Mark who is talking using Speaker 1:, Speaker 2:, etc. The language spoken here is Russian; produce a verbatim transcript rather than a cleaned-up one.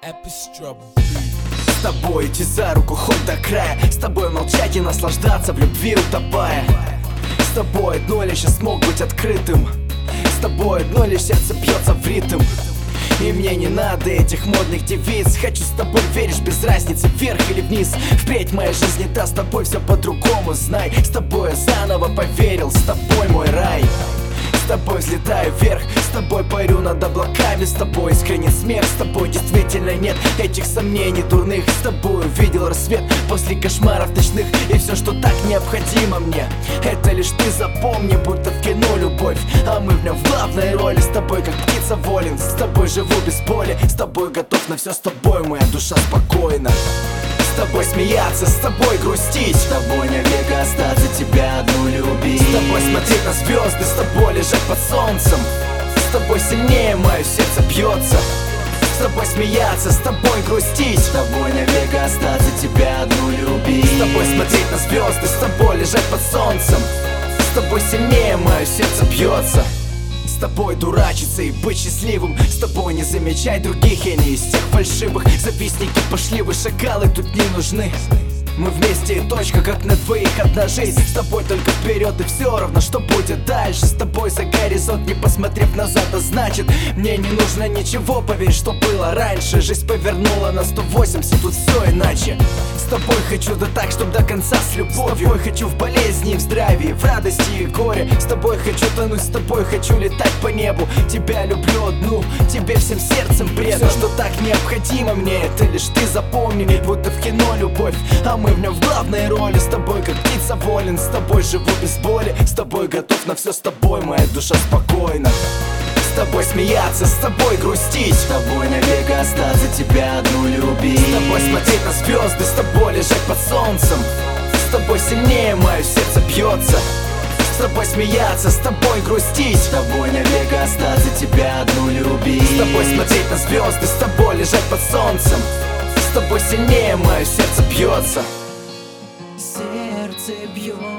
Speaker 1: С тобой идти за руку хоть до края, с тобой молчать и наслаждаться, в любви утопая. С тобой одно лишь я смог быть открытым, с тобой одно лишь сердце бьется в ритм. И мне не надо этих модных девиц. Хочу с тобой, веришь, без разницы, вверх или вниз. Впредь моя жизнь не та, с тобой все по-другому, знай. С тобой я заново поверил, с тобой мой рай. С тобой взлетаю вверх, с тобой парю над облаками. С тобой искренний смех, с тобой действительно нет этих сомнений дурных. С тобой увидел рассвет после кошмаров ночных. И все, что так необходимо мне, это лишь ты запомни, будто в кино любовь, а мы в нем в главной роли. С тобой как птица волен, с тобой живу без боли. С тобой готов на все, с тобой моя душа спокойна. С тобой смеяться, с тобой грустить,
Speaker 2: с тобой навек остаться, тебя одну любить.
Speaker 1: С тобой смотреть на звезды, с тобой лежать под солнцем. С тобой сильнее мое сердце бьется. С тобой смеяться, с тобой грустить,
Speaker 2: с тобой навек остаться, тебя одну любить.
Speaker 1: С тобой смотреть на звезды, с тобой лежать под солнцем. С тобой сильнее мое сердце бьется. С тобой дурачиться и быть счастливым, с тобой не замечай других, я не из тех фальшивых. Завистники пошли, вы шакалы тут не нужны. Мы вместе и точка, как на двоих одна жизнь. С тобой только вперед и все равно, что будет дальше. С тобой за горизонт, не посмотрев назад, а значит, мне не нужно ничего, поверь, что было раньше. Жизнь повернула на сто восемьдесят, тут все иначе. С тобой хочу да так, чтоб до конца с любовью. С тобой хочу в болезни и в здравии, в радости и горе. С тобой хочу тонуть, с тобой хочу летать по небу. Тебя люблю одну, тебе всем сердцем предан. Все, что так необходимо мне, это лишь ты запомни. Будто в кино любовь, а мы в нем в главной роли. С тобой как птица волен, с тобой живу без боли. С тобой готов на все, с тобой моя душа спокойна. С тобой смеяться, с тобой грустить,
Speaker 2: с тобой навек остаться, тебя одну любить.
Speaker 1: С тобой смотреть на звезды, с тобой лежать под солнцем. С тобой сильнее мое сердце бьется. С тобой смеяться, с тобой грустить,
Speaker 2: с тобой навек остаться, тебя одну любить.
Speaker 1: С тобой смотреть на звезды, с тобой лежать под солнцем. С тобой сильнее мое сердце бьется.
Speaker 2: Сердце бьется.